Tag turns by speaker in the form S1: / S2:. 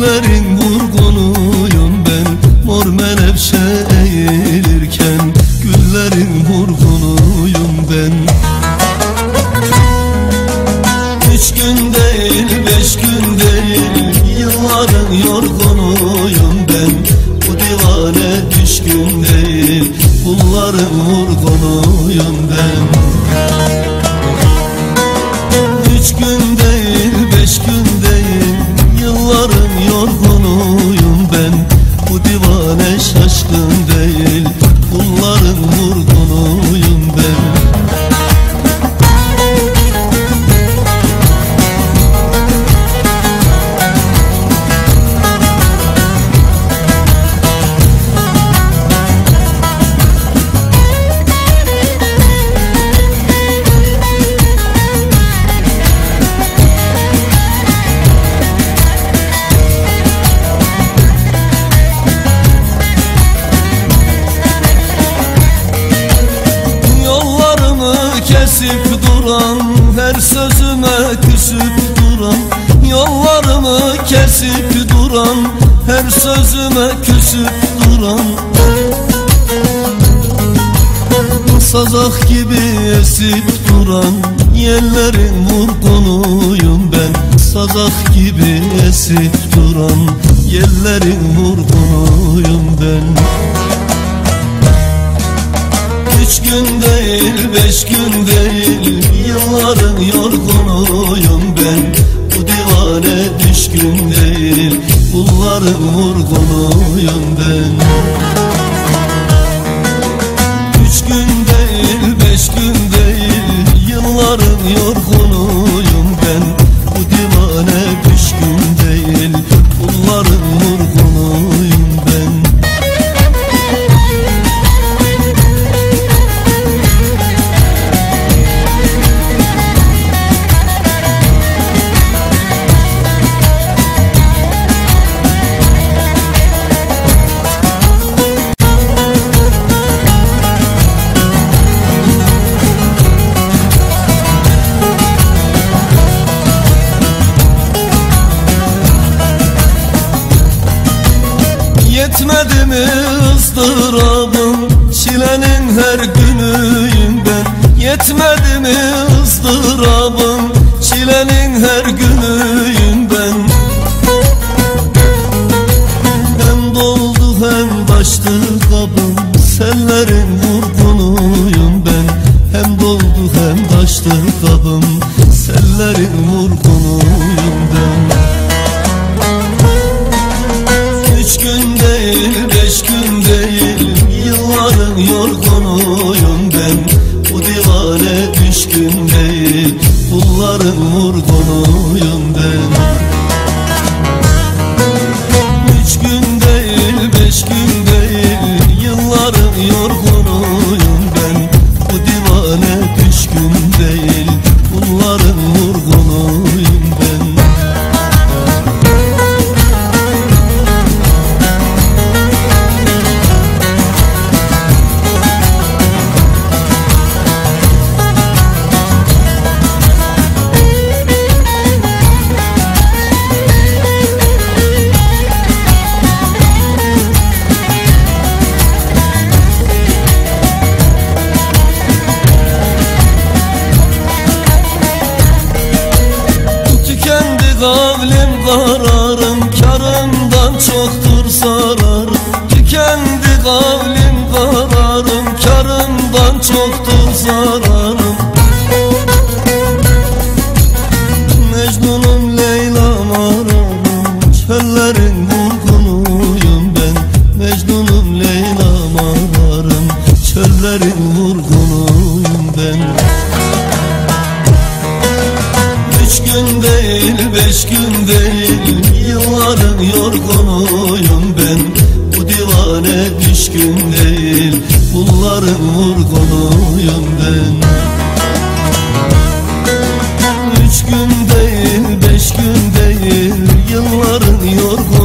S1: Güllerin vurgunuyum ben, mor menevşe eğilirken. Güllerin vurgunuyum ben. 3 gün değil, 5 gün değil, yılların yorgunuyum ben. Bu divane düşkün değil, kulların vurgunuyum ben. 3 gün değil, 5 gün değil, yılların yorgunuyum ben. Bu divane şaşkın değil, kulların vurgunuyum ben. Kesip duran, her sözüme küsüp duran, yollarımı kesip duran, her sözüme küsüp duran. Sazak gibi esip duran, yellerin vurgunuyum ben. Sazak gibi esip duran, yellerin vurgunuyum ben. 3 gün değil, 5 gün değil, yılların yorgunuyum ben. Bu divane düşkün değil, kulların vurgunuyum ben. 3 gün değil, 5 gün değil, yılların yorgunuyum ben. Bu divane düşkün değil, kulların vurgunuyum ben. Yetmedi mi ızdırabım, çilenin her günüyüm ben. Yetmedi mi ızdırabım, çilenin her günüyüm ben. Hem doldu hem taştı kabım, sellerin vurgunuyum ben. Hem doldu hem taştı kabım, sellerin vurgunuyum ben. 3 gün değil, 5 gün değil, yılların yorgunuyum ben. Bu divane düşkün değil, kulların vurgunuyum ben. 3 gün değil, 5 gün değil, yılların yorgunuyum ben. Bu divane düşkün değil, kulların vurgunuyum ben. Kavlim kararım, karımdan çoktur zararım. Tükendi kavlim kararım, karımdan çoktur zararım. Mecnunum Leyla'm ararım, çöllerin vurgunuyum ben. Mecnunum Leyla'm ararım, çöllerin vurgunuyum ben. 3 gün değil, 5 gün değil, yılların yorgunuyum ben. Bu divane düşkün değil, kulların vurgunuyum ben. 3 gün değil, 5 gün değil, yılların yorgunuyum